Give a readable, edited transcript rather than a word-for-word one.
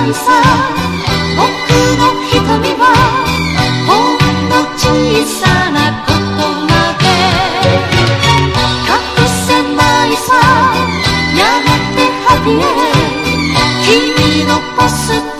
ないさ僕の瞳はほんの小さなことまで隠せないさやがてハッピーエンド君のポスト